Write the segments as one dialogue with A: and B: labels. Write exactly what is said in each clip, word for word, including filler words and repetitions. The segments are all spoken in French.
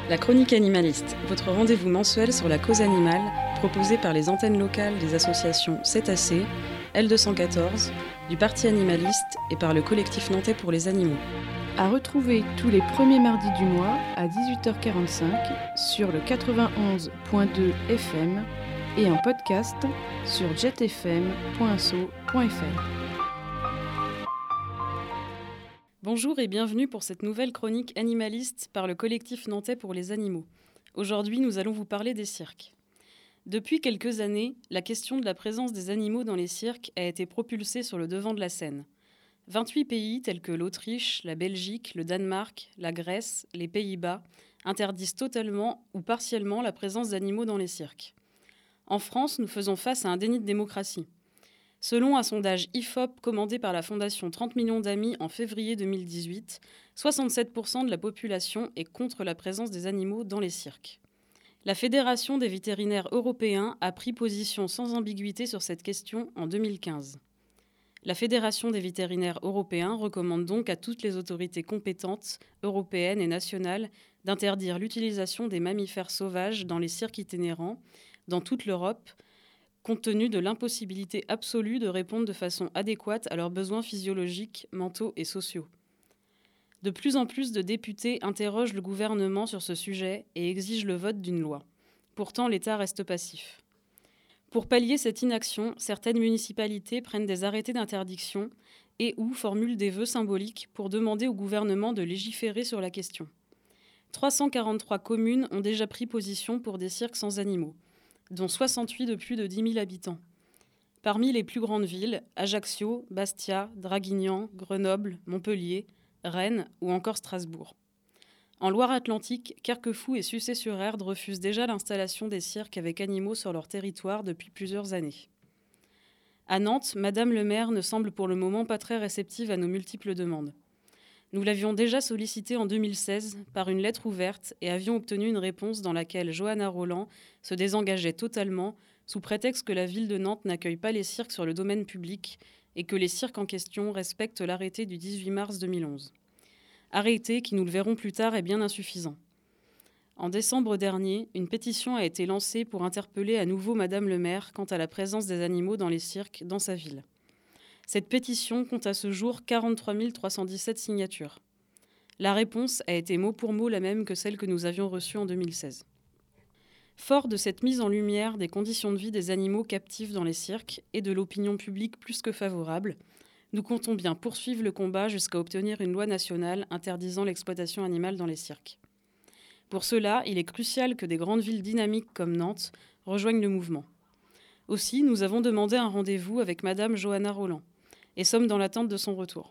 A: La Chronique Animaliste, votre rendez-vous mensuel sur la cause animale, proposé par les antennes locales des associations Cétacés, L deux cent quatorze, du Parti animaliste et par le collectif nantais pour les animaux.
B: À retrouver tous les premiers mardis du mois à dix-huit heures quarante-cinq sur le quatre-vingt-onze point deux F M et en podcast sur jet f m point asso point f r.
A: Bonjour et bienvenue pour cette nouvelle chronique animaliste par le collectif nantais pour les animaux. Aujourd'hui, nous allons vous parler des cirques. Depuis quelques années, la question de la présence des animaux dans les cirques a été propulsée sur le devant de la scène. vingt-huit pays tels que l'Autriche, la Belgique, le Danemark, la Grèce, les Pays-Bas interdisent totalement ou partiellement la présence d'animaux dans les cirques. En France, nous faisons face à un déni de démocratie. Selon un sondage I F O P commandé par la Fondation trente millions d'amis en février deux mille dix-huit, soixante-sept pour cent de la population est contre la présence des animaux dans les cirques. La Fédération des vétérinaires européens a pris position sans ambiguïté sur cette question en deux mille quinze. La Fédération des vétérinaires européens recommande donc à toutes les autorités compétentes, européennes et nationales, d'interdire l'utilisation des mammifères sauvages dans les cirques itinérants, dans toute l'Europe, compte tenu de l'impossibilité absolue de répondre de façon adéquate à leurs besoins physiologiques, mentaux et sociaux. De plus en plus de députés interrogent le gouvernement sur ce sujet et exigent le vote d'une loi. Pourtant, l'État reste passif. Pour pallier cette inaction, certaines municipalités prennent des arrêtés d'interdiction et ou formulent des vœux symboliques pour demander au gouvernement de légiférer sur la question. trois cent quarante-trois communes ont déjà pris position pour des cirques sans animaux, dont soixante-huit de plus de dix mille habitants. Parmi les plus grandes villes, Ajaccio, Bastia, Draguignan, Grenoble, Montpellier, Rennes ou encore Strasbourg. En Loire-Atlantique, Carquefou et Sucé-sur-Erdre refusent déjà l'installation des cirques avec animaux sur leur territoire depuis plusieurs années. À Nantes, Madame le maire ne semble pour le moment pas très réceptive à nos multiples demandes. Nous l'avions déjà sollicité en deux mille seize par une lettre ouverte et avions obtenu une réponse dans laquelle Johanna Roland se désengageait totalement sous prétexte que la ville de Nantes n'accueille pas les cirques sur le domaine public et que les cirques en question respectent l'arrêté du dix-huit mars deux mille onze. Arrêté qui, nous le verrons plus tard, est bien insuffisant. En décembre dernier, une pétition a été lancée pour interpeller à nouveau Madame le maire quant à la présence des animaux dans les cirques dans sa ville. Cette pétition compte à ce jour quarante-trois mille trois cent dix-sept signatures. La réponse a été mot pour mot la même que celle que nous avions reçue en deux mille seize. Fort de cette mise en lumière des conditions de vie des animaux captifs dans les cirques et de l'opinion publique plus que favorable, nous comptons bien poursuivre le combat jusqu'à obtenir une loi nationale interdisant l'exploitation animale dans les cirques. Pour cela, il est crucial que des grandes villes dynamiques comme Nantes rejoignent le mouvement. Aussi, nous avons demandé un rendez-vous avec Madame Johanna Roland et sommes dans l'attente de son retour.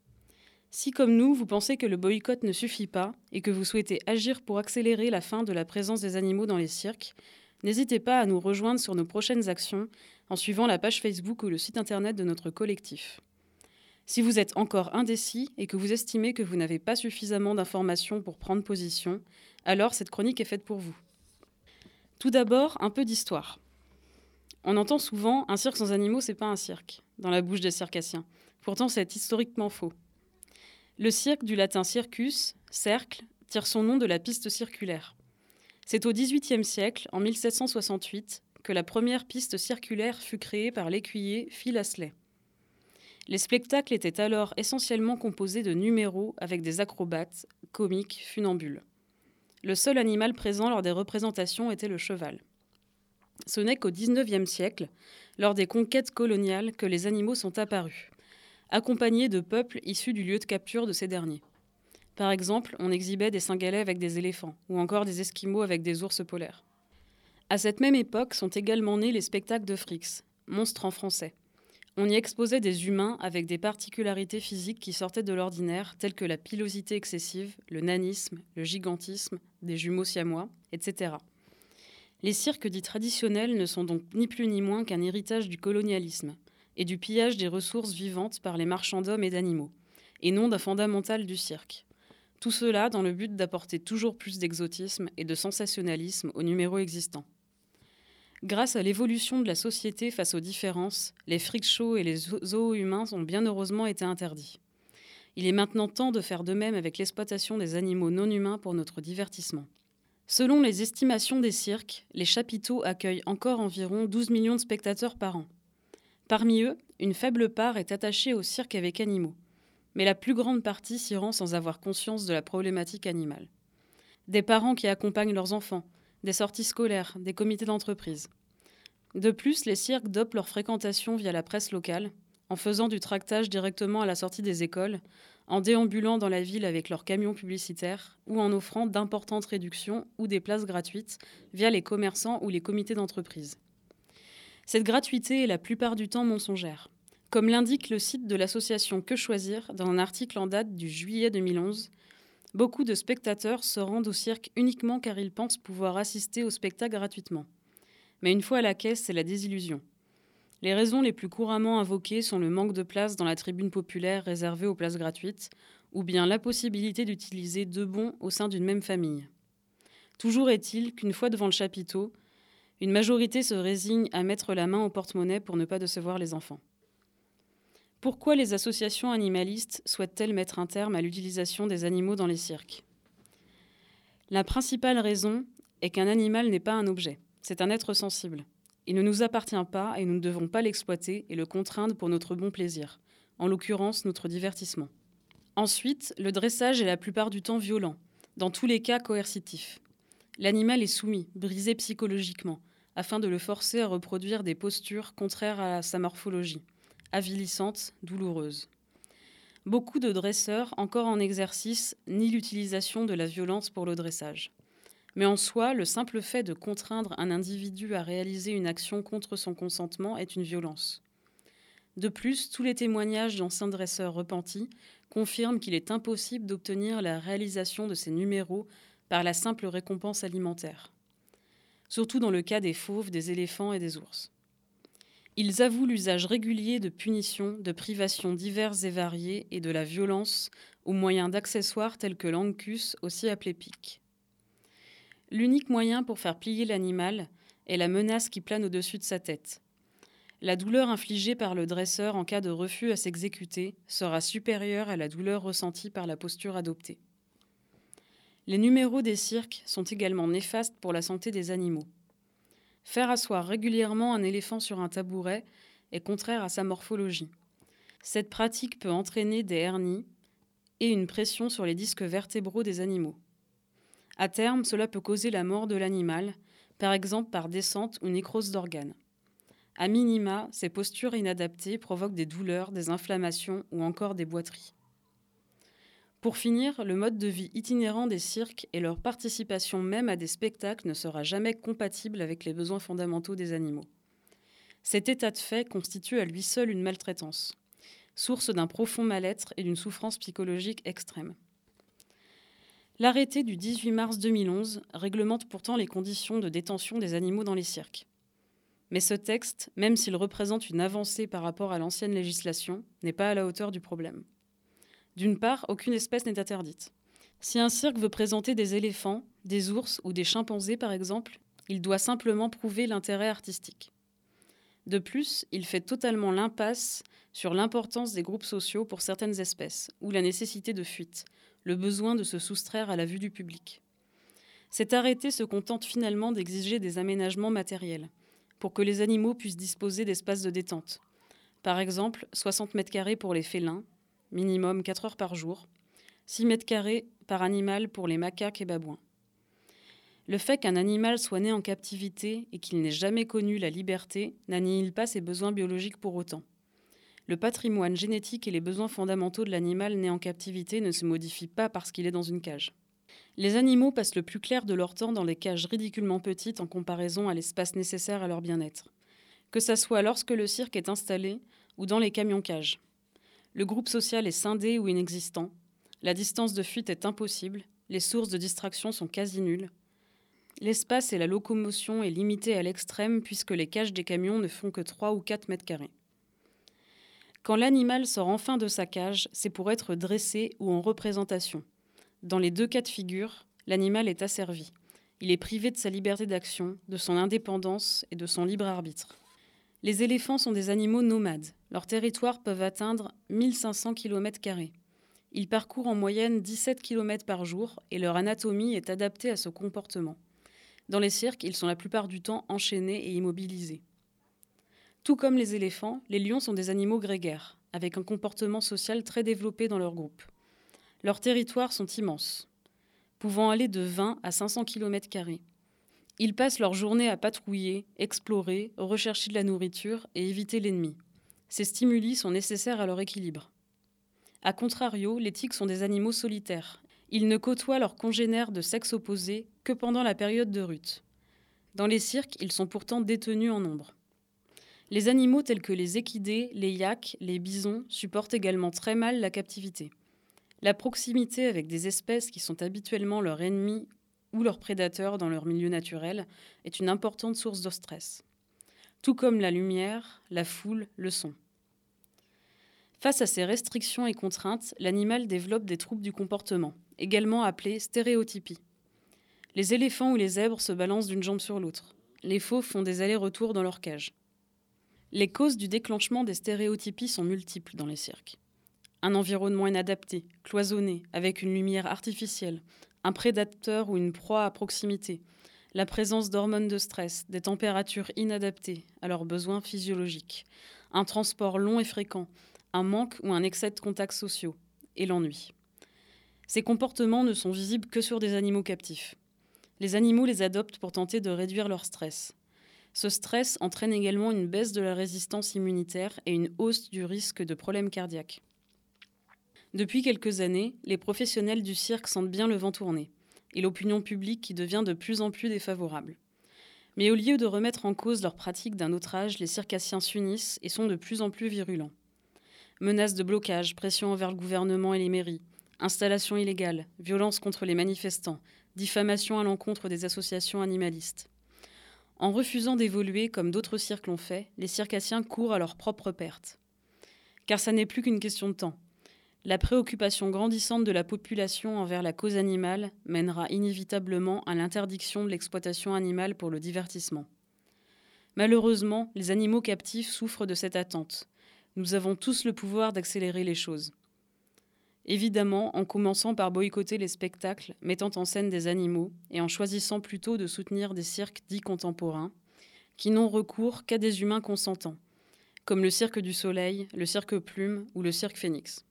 A: Si, comme nous, vous pensez que le boycott ne suffit pas et que vous souhaitez agir pour accélérer la fin de la présence des animaux dans les cirques, n'hésitez pas à nous rejoindre sur nos prochaines actions en suivant la page Facebook ou le site internet de notre collectif. Si vous êtes encore indécis et que vous estimez que vous n'avez pas suffisamment d'informations pour prendre position, alors cette chronique est faite pour vous. Tout d'abord, un peu d'histoire. On entend souvent « un cirque sans animaux, c'est pas un cirque » dans la bouche des circassiens. Pourtant, c'est historiquement faux. Le cirque, du latin circus, cercle, tire son nom de la piste circulaire. C'est au dix-huitième siècle, en mille sept cent soixante-huit, que la première piste circulaire fut créée par l'écuyer Phil Astley. Les spectacles étaient alors essentiellement composés de numéros avec des acrobates, comiques, funambules. Le seul animal présent lors des représentations était le cheval. Ce n'est qu'au dix-neuvième siècle, lors des conquêtes coloniales, que les animaux sont apparus, accompagnés de peuples issus du lieu de capture de ces derniers. Par exemple, on exhibait des Cynghalais avec des éléphants, ou encore des Esquimaux avec des ours polaires. À cette même époque sont également nés les spectacles de Frix, monstres en français. On y exposait des humains avec des particularités physiques qui sortaient de l'ordinaire, telles que la pilosité excessive, le nanisme, le gigantisme, des jumeaux siamois, et cetera. Les cirques dits traditionnels ne sont donc ni plus ni moins qu'un héritage du colonialisme et du pillage des ressources vivantes par les marchands d'hommes et d'animaux, et non d'un fondamental du cirque. Tout cela dans le but d'apporter toujours plus d'exotisme et de sensationnalisme aux numéros existants. Grâce à l'évolution de la société face aux différences, les freak shows et les zoos humains ont bien heureusement été interdits. Il est maintenant temps de faire de même avec l'exploitation des animaux non humains pour notre divertissement. Selon les estimations des cirques, les chapiteaux accueillent encore environ douze millions de spectateurs par an. Parmi eux, une faible part est attachée au cirque avec animaux, mais la plus grande partie s'y rend sans avoir conscience de la problématique animale. Des parents qui accompagnent leurs enfants, des sorties scolaires, des comités d'entreprise. De plus, les cirques dopent leur fréquentation via la presse locale, en faisant du tractage directement à la sortie des écoles, en déambulant dans la ville avec leurs camions publicitaires ou en offrant d'importantes réductions ou des places gratuites via les commerçants ou les comités d'entreprise. Cette gratuité est la plupart du temps mensongère. Comme l'indique le site de l'association Que Choisir dans un article en date du juillet deux mille onze, beaucoup de spectateurs se rendent au cirque uniquement car ils pensent pouvoir assister au spectacle gratuitement. Mais une fois à la caisse, c'est la désillusion. Les raisons les plus couramment invoquées sont le manque de place dans la tribune populaire réservée aux places gratuites, ou bien l'impossibilité d'utiliser deux bons au sein d'une même famille. Toujours est-il qu'une fois devant le chapiteau, une majorité se résigne à mettre la main au porte-monnaie pour ne pas décevoir les enfants. Pourquoi les associations animalistes souhaitent-elles mettre un terme à l'utilisation des animaux dans les cirques ? La principale raison est qu'un animal n'est pas un objet, c'est un être sensible. Il ne nous appartient pas et nous ne devons pas l'exploiter et le contraindre pour notre bon plaisir, en l'occurrence notre divertissement. Ensuite, le dressage est la plupart du temps violent, dans tous les cas coercitif. L'animal est soumis, brisé psychologiquement, afin de le forcer à reproduire des postures contraires à sa morphologie, avilissantes, douloureuses. Beaucoup de dresseurs, encore en exercice, nient l'utilisation de la violence pour le dressage. Mais en soi, le simple fait de contraindre un individu à réaliser une action contre son consentement est une violence. De plus, tous les témoignages d'anciens dresseurs repentis confirment qu'il est impossible d'obtenir la réalisation de ces numéros par la simple récompense alimentaire. Surtout dans le cas des fauves, des éléphants et des ours. Ils avouent l'usage régulier de punitions, de privations diverses et variées et de la violence au moyen d'accessoires tels que l'angus, aussi appelé pic. L'unique moyen pour faire plier l'animal est la menace qui plane au-dessus de sa tête. La douleur infligée par le dresseur en cas de refus à s'exécuter sera supérieure à la douleur ressentie par la posture adoptée. Les numéros des cirques sont également néfastes pour la santé des animaux. Faire asseoir régulièrement un éléphant sur un tabouret est contraire à sa morphologie. Cette pratique peut entraîner des hernies et une pression sur les disques vertébraux des animaux. À terme, cela peut causer la mort de l'animal, par exemple par descente ou nécrose d'organes. A minima, ces postures inadaptées provoquent des douleurs, des inflammations ou encore des boiteries. Pour finir, le mode de vie itinérant des cirques et leur participation même à des spectacles ne sera jamais compatible avec les besoins fondamentaux des animaux. Cet état de fait constitue à lui seul une maltraitance, source d'un profond mal-être et d'une souffrance psychologique extrême. L'arrêté du dix-huit mars deux mille onze réglemente pourtant les conditions de détention des animaux dans les cirques. Mais ce texte, même s'il représente une avancée par rapport à l'ancienne législation, n'est pas à la hauteur du problème. D'une part, aucune espèce n'est interdite. Si un cirque veut présenter des éléphants, des ours ou des chimpanzés par exemple, il doit simplement prouver l'intérêt artistique. De plus, il fait totalement l'impasse sur l'importance des groupes sociaux pour certaines espèces, ou la nécessité de fuite, le besoin de se soustraire à la vue du public. Cet arrêté se contente finalement d'exiger des aménagements matériels, pour que les animaux puissent disposer d'espaces de détente. Par exemple, soixante mètres carrés pour les félins, minimum quatre heures par jour, six mètres carrés par animal pour les macaques et babouins. Le fait qu'un animal soit né en captivité et qu'il n'ait jamais connu la liberté n'annihile pas ses besoins biologiques pour autant. Le patrimoine génétique et les besoins fondamentaux de l'animal né en captivité ne se modifient pas parce qu'il est dans une cage. Les animaux passent le plus clair de leur temps dans des cages ridiculement petites en comparaison à l'espace nécessaire à leur bien-être, que ça soit lorsque le cirque est installé ou dans les camions-cages. Le groupe social est scindé ou inexistant, la distance de fuite est impossible, les sources de distraction sont quasi nulles. L'espace et la locomotion est limité à l'extrême puisque les cages des camions ne font que trois ou quatre mètres carrés. Quand l'animal sort enfin de sa cage, c'est pour être dressé ou en représentation. Dans les deux cas de figure, l'animal est asservi. Il est privé de sa liberté d'action, de son indépendance et de son libre arbitre. Les éléphants sont des animaux nomades. Leurs territoires peuvent atteindre mille cinq cents kilomètres carrés. Ils parcourent en moyenne dix-sept kilomètres par jour et leur anatomie est adaptée à ce comportement. Dans les cirques, ils sont la plupart du temps enchaînés et immobilisés. Tout comme les éléphants, les lions sont des animaux grégaires, avec un comportement social très développé dans leur groupe. Leurs territoires sont immenses, pouvant aller de vingt à cinq cents kilomètres carrés. Ils passent leur journée à patrouiller, explorer, rechercher de la nourriture et éviter l'ennemi. Ces stimuli sont nécessaires à leur équilibre. A contrario, les tigres sont des animaux solitaires. Ils ne côtoient leurs congénères de sexe opposé que pendant la période de rut. Dans les cirques, ils sont pourtant détenus en nombre. Les animaux tels que les équidés, les yaks, les bisons supportent également très mal la captivité. La proximité avec des espèces qui sont habituellement leurs ennemis ou leurs prédateurs dans leur milieu naturel est une importante source de stress. Tout comme la lumière, la foule, le son. Face à ces restrictions et contraintes, l'animal développe des troubles du comportement, également appelés stéréotypies. Les éléphants ou les zèbres se balancent d'une jambe sur l'autre. Les fauves font des allers-retours dans leur cage. Les causes du déclenchement des stéréotypies sont multiples dans les cirques. Un environnement inadapté, cloisonné, avec une lumière artificielle, un prédateur ou une proie à proximité, la présence d'hormones de stress, des températures inadaptées à leurs besoins physiologiques, un transport long et fréquent, un manque ou un excès de contacts sociaux, et l'ennui. Ces comportements ne sont visibles que sur des animaux captifs. Les animaux les adoptent pour tenter de réduire leur stress. Ce stress entraîne également une baisse de la résistance immunitaire et une hausse du risque de problèmes cardiaques. Depuis quelques années, les professionnels du cirque sentent bien le vent tourner, et l'opinion publique qui devient de plus en plus défavorable. Mais au lieu de remettre en cause leur pratique d'un autre âge, les circassiens s'unissent et sont de plus en plus virulents. Menaces de blocage, pression envers le gouvernement et les mairies, installations illégales, violences contre les manifestants, diffamation à l'encontre des associations animalistes. En refusant d'évoluer comme d'autres cirques l'ont fait, les circassiens courent à leur propre perte. Car ça n'est plus qu'une question de temps. La préoccupation grandissante de la population envers la cause animale mènera inévitablement à l'interdiction de l'exploitation animale pour le divertissement. Malheureusement, les animaux captifs souffrent de cette attente. Nous avons tous le pouvoir d'accélérer les choses. Évidemment, en commençant par boycotter les spectacles mettant en scène des animaux et en choisissant plutôt de soutenir des cirques dits contemporains qui n'ont recours qu'à des humains consentants, comme le Cirque du Soleil, le Cirque Plume ou le Cirque Phénix.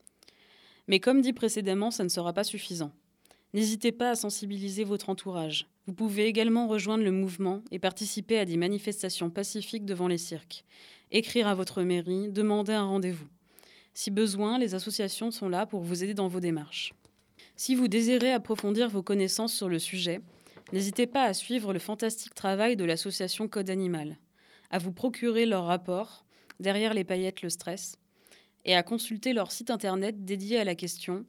A: Mais comme dit précédemment, ça ne sera pas suffisant. N'hésitez pas à sensibiliser votre entourage. Vous pouvez également rejoindre le mouvement et participer à des manifestations pacifiques devant les cirques. Écrire à votre mairie, demander un rendez-vous. Si besoin, les associations sont là pour vous aider dans vos démarches. Si vous désirez approfondir vos connaissances sur le sujet, n'hésitez pas à suivre le fantastique travail de l'association Code Animal, à vous procurer leur rapport « Derrière les paillettes, le stress » et à consulter leur site internet dédié à la question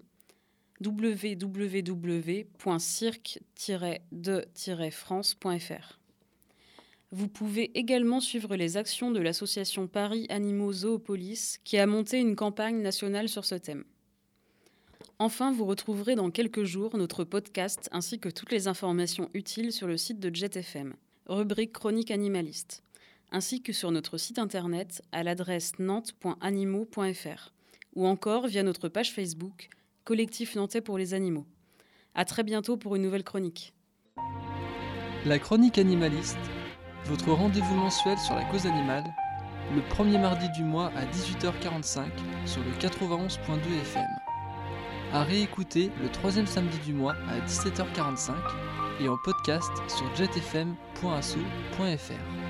A: w w w point cirque tiret de tiret france point f r. Vous pouvez également suivre les actions de l'association Paris Animaux Zoopolis qui a monté une campagne nationale sur ce thème. Enfin, vous retrouverez dans quelques jours notre podcast ainsi que toutes les informations utiles sur le site de Jet F M, rubrique Chronique animaliste, ainsi que sur notre site internet à l'adresse nantes point animaux point f r ou encore via notre page Facebook Collectif Nantais pour les animaux. À très bientôt pour une nouvelle chronique.
C: La chronique animaliste, votre rendez-vous mensuel sur la cause animale, le premier mardi du mois à dix-huit heures quarante-cinq sur le quatre-vingt-onze point deux F M. À réécouter le troisième samedi du mois à dix-sept heures quarante-cinq et en podcast sur jet f m point asso point f r.